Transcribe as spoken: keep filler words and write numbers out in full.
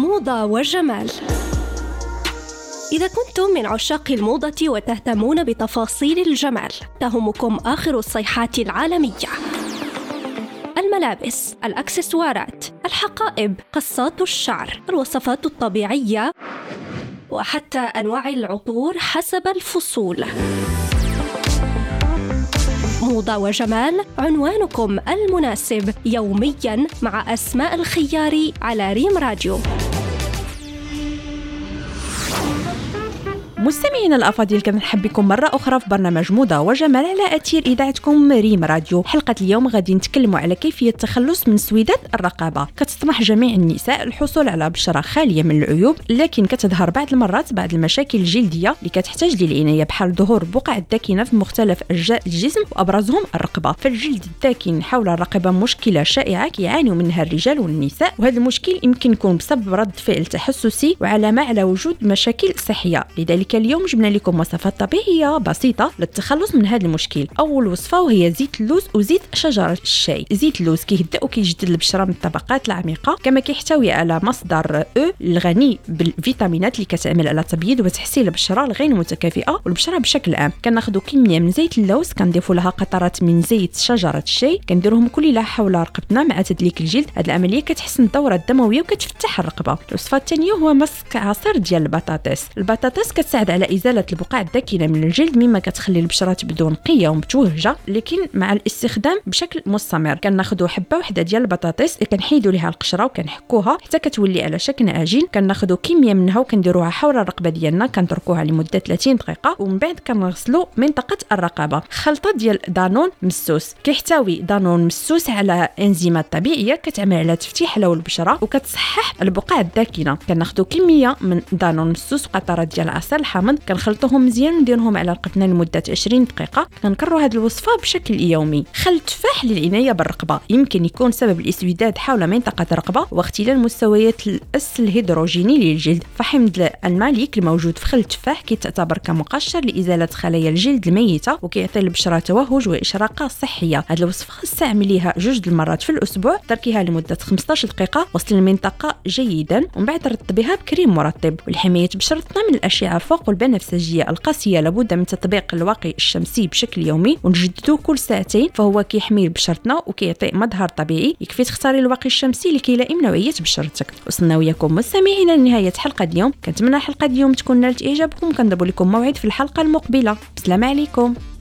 موضة وجمال. إذا كنتم من عشاق الموضة وتهتمون بتفاصيل الجمال، تهمكم آخر الصيحات العالمية: الملابس، الأكسسوارات، الحقائب، قصات الشعر، الوصفات الطبيعية، وحتى أنواع العطور حسب الفصول. موضة وجمال، عنوانكم المناسب يومياً مع أسماء الخياري على ريم راديو. مستمعينا الأفاضل، كنرحب بكم مرة أخرى في برنامج موضة وجمال على أثير إذاعتكم ريم راديو. حلقة اليوم غادي نتكلموا على كيفية التخلص من سويدات الرقبة. كتطمح جميع النساء الحصول على بشرة خالية من العيوب، لكن كتظهر بعض المرات بعض المشاكل الجلدية اللي كتحتاج للعناية، بحال ظهور البقع الداكنة في مختلف أجزاء الجسم وأبرزهم الرقبة. فالجلد الداكن حول الرقبة مشكلة شائعة كيعانوا منها الرجال والنساء، وهذا المشكل يمكن يكون بسبب رد فعل تحسسي وعلامة على وجود مشاكل صحية. لذلك اليوم جبنا لكم وصفات طبيعية بسيطة للتخلص من هذا المشكل. أول وصفة وهي زيت اللوز وزيت شجرة الشاي. زيت اللوز كيهدأ وكيجدد البشرة من الطبقات العميقة، كما كيحتوي على مصدر أو الغني بالفيتامينات اللي كتعمل على تبييض وتحسين البشرة الغير متكافئة والبشرة بشكل عام. كناخذوا كمية من زيت اللوز، كنضيفوا لها قطرات من زيت شجرة الشاي، كنديروهم كلها حول رقبتنا مع تدليك الجلد. هذه العملية كتحسن الدورة الدموية وكتفتح الرقبة. الوصفة الثانية هو مسك عصير ديال البطاطس. البطاطس كتساعد على إزالة البقع الداكنة من الجلد، مما كتخلي البشرة تبدو نقية ومتوهجة، لكن مع الاستخدام بشكل مستمر. كناخذوا حبة واحدة ديال البطاطس، كنحيدوا ليها القشرة وكنحكوها حتى كتولي على شكل عجين. كناخذوا كمية منها وكنديروها حول الرقبة ديالنا، كنتركوها لمدة ثلاثين دقيقة، ومن بعد كنغسلوا منطقة الرقبة. خلطة ديال دانون مسوس. كيحتوي دانون مسوس على انزيمات طبيعية كتعمل على تفتيح حلو البشرة وكتصحح البقع الداكنة. كناخذوا كمية من دانون مسوس وقطرات ديال عسل حامض، كنخلطوهم مزيان ونديرهم على رقبتنا لمده عشرين دقيقه. كنكرروا هذه الوصفه بشكل يومي. خل التفاح للعنايه بالرقبه يمكن يكون سبب الاسوداد حول منطقه الرقبه واختلال مستويات الاس الهيدروجيني للجلد. فحمض الماليك الموجود في خل التفاح كيتعتبر كمقشر لازاله خلايا الجلد الميته وكيعطي البشره توهج واشراقه صحيه. هذه الوصفه استعمليها جوج المرات في الاسبوع، تركيها لمده خمسطاش دقيقه، وصل المنطقه جيدا، ومن بعد رطبيها بكريم مرطب. ولحمايه بشرتنا من الاشعه فوق البنفسجيه القاسيه لابد من تطبيق الواقي الشمسي بشكل يومي ونجددوه كل ساعتين، فهو كيحمي بشرتنا وكيعطي مظهر طبيعي. يكفي تختاري الواقي الشمسي لكي يلائم نوعيه بشرتك. وصلنا وياكم مستمعينا لنهايه حلقه اليوم. كنتمنى حلقه اليوم تكون نالت اعجابكم، كنضرب لكم موعد في الحلقه المقبله. بسلام عليكم.